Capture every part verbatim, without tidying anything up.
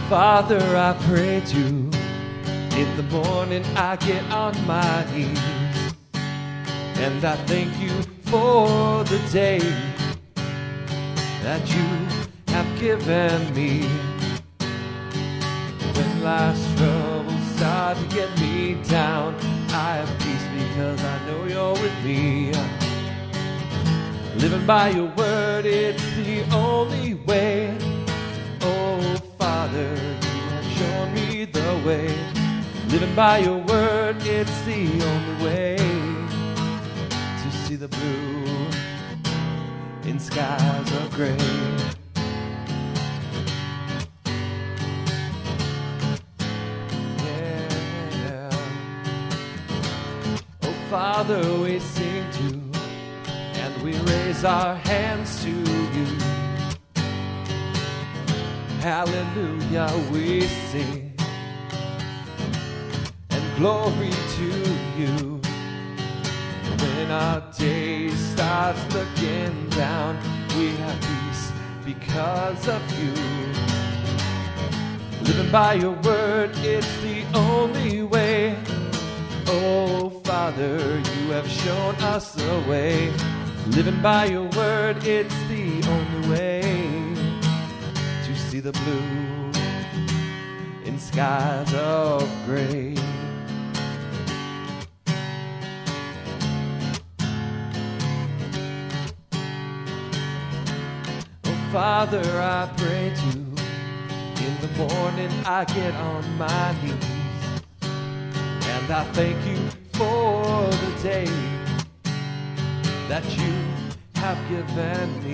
Father, I praise you. In the morning I get on my knees, and I thank you for the day that you have given me. When life's troubles start to get me down, I have peace because I know you're with me. Living by your word, it's the only way. Oh, Father, you have shown me the way. Living by your word, it's the only way to see the blue in skies of gray. Yeah. Oh, Father, we sing to and we raise our hands to you. Hallelujah, we sing. Glory to you. When our day starts looking down, we have peace because of you. Living by your word, it's the only way. Oh, Father, you have shown us the way. Living by your word, it's the only way to see the blue in skies of gray. Father, I pray to you. In the morning I get on my knees, and I thank you for the day that you have given me.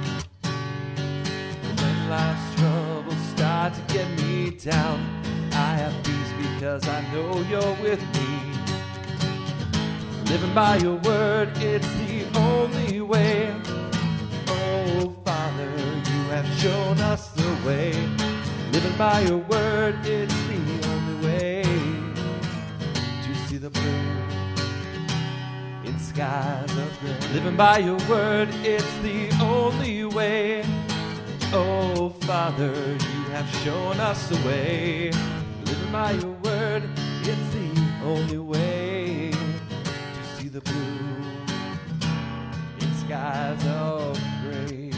When life's troubles start to get me down, I have peace because I know you're with me. Living by your word, it's the only way. Oh, Father, you have shown us the way. Living by your word, it's the only way to see the blue in skies of gray. Living by your word, it's the only way. Oh, Father, you have shown us the way. Living by your word, it's the only way to see the blue in skies of gray.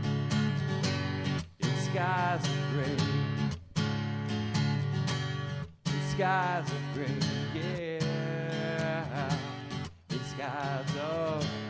In skies of gray. In skies of gray, yeah. In skies of gray.